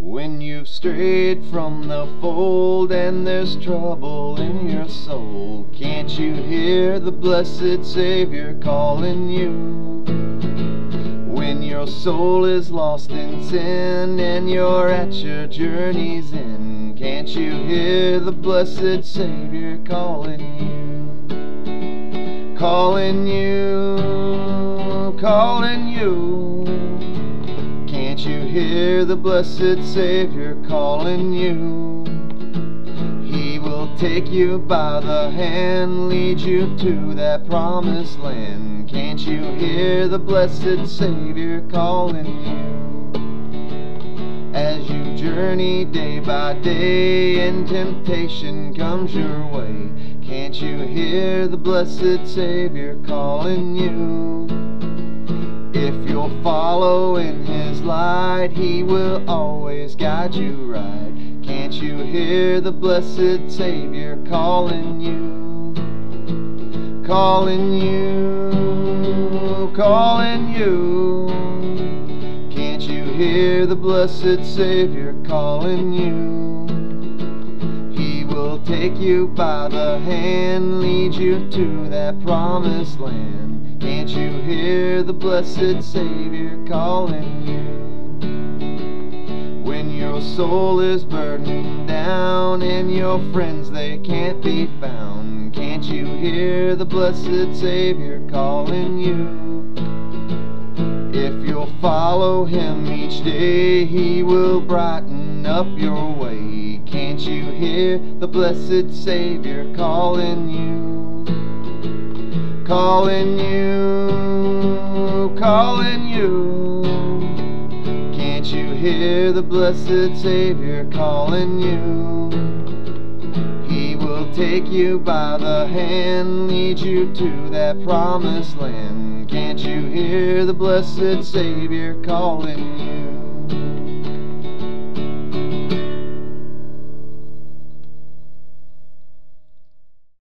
When you've strayed from the fold and there's trouble in your soul, can't you hear the blessed Savior calling you? When your soul is lost in sin and you're at your journey's end, can't you hear the blessed Savior calling you? Calling you, calling you. Can't you hear the blessed Savior calling you? He will take you by the hand, lead you to that promised land. Can't you hear the blessed Savior calling you? As you journey day by day and temptation comes your way, can't you hear the blessed Savior calling you? If you'll follow in His light, He will always guide you right. Can't you hear the blessed Savior calling you? Calling you, calling you. Can't you hear the blessed Savior calling you? He will take you by the hand, lead you to that promised land. Can't you hear the blessed Savior calling you? When your soul is burdened down and your friends they can't be found, can't you hear the blessed Savior calling you? If you'll follow Him each day, He will brighten up your way. Can't you hear the blessed Savior calling you? Calling you, calling you. Can't you hear the blessed Savior calling you? He will take you by the hand, lead you to that promised land. Can't you hear the blessed Savior calling you?